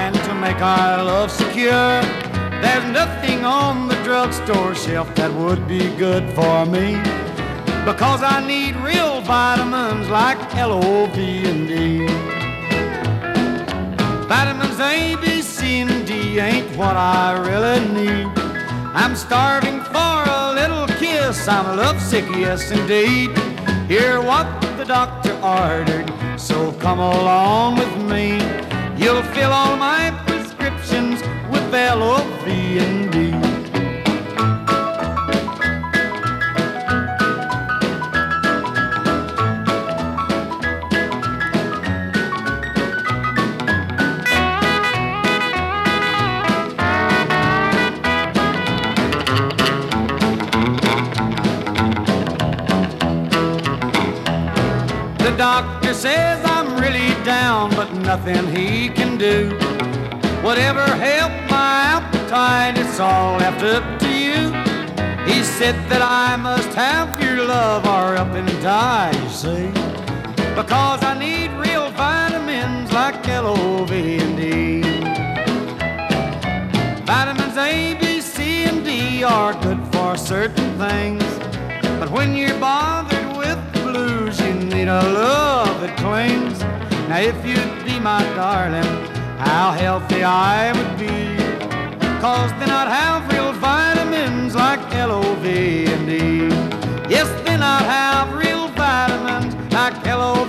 trying to make our love secure. There's nothing on the drugstore shelf that would be good for me, because I need real vitamins like L-O-V and D. Vitamins A, B, C, and D ain't what I really need. I'm starving for a little kiss, I'm lovesick, yes indeed. Hear what the doctor ordered, so come along with me. You'll fill all my prescriptions with L-O-V and D. The doctor says I'm really down, but nothing he can do. Whatever help my appetite, it's all left up to you. He said that I must have your love or up and die, you see, because I need real vitamins like L-O-V and D. Vitamins A, B, C, and D are good for certain things, but when you're bothered with the blues, you need a love that clings. Now if you'd be my darling, how healthy I would be, 'cause then I'd have real vitamins like L-O-V and D. Yes, then I'd have real vitamins like L-O-V